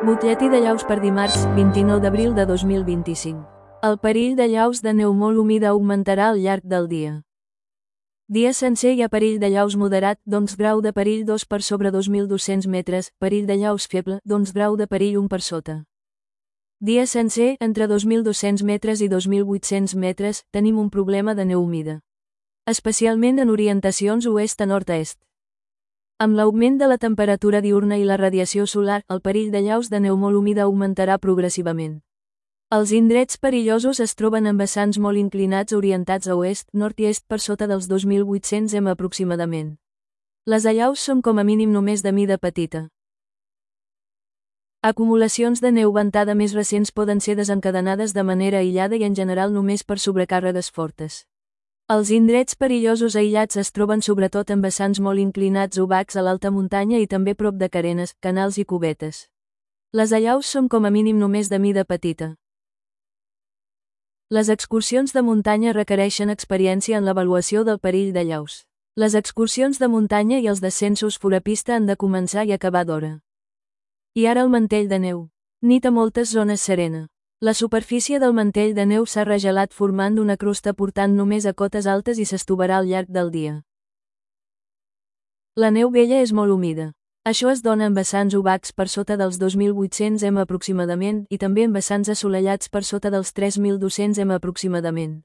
Butlletí de llaus per dimarts, 29 d'abril de 2025. El perill de llaus de neu molt humida augmentarà al llarg del dia. Dia sencer hi ha perill de llaus moderat, grau de perill 2 per sobre 2.200 metres, perill de llaus feble, grau de perill 1 per sota. Dia sencer, entre 2.200 metres i 2.800 metres, tenim un problema de neu humida. Especialment en orientacions oest a nord-est. Amb l'augment de la temperatura diürna i la radiació solar, el perill de llaus de neu molt humida augmentarà progressivament. Els indrets perillosos es troben en vessants molt inclinats orientats a oest, nord i est per sota dels 2.800 m aproximadament. Les allaus són com a mínim només de mida petita. Acumulacions de neu ventada més recents poden ser desencadenades de manera aïllada i en general només per sobrecàrregues fortes. Els indrets perillosos aïllats es troben sobretot en vessants molt inclinats obacs a l'alta muntanya i també prop de carenes, canals i cubetes. Les allaus són com a mínim només de mida petita. Les excursions de muntanya requereixen experiència en l'avaluació del perill de llaus. Les excursions de muntanya i els descensos fora pista han de començar i acabar d'hora. I ara el mantell de neu. Nit a moltes zones serena. La superfície del mantell de neu s'ha regelat formant una crosta portant només a cotes altes i s'estovarà al llarg del dia. La neu vella és molt humida. Això es dona en vessants obacs per sota dels 2.800 m aproximadament i també en vessants assolellats per sota dels 3.200 m aproximadament.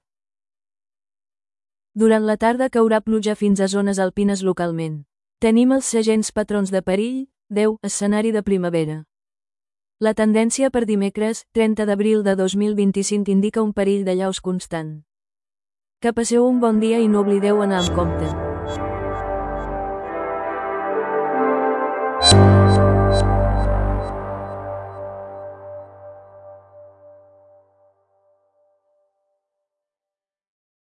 Durant la tarda caurà pluja fins a zones alpines localment. Tenim els segents patrons de perill, 10, escenari de primavera. La tendència per dimecres, 30 d'abril de 2025 indica un perill de llaus constant. Que passeu un bon dia i no oblideu anar amb compte.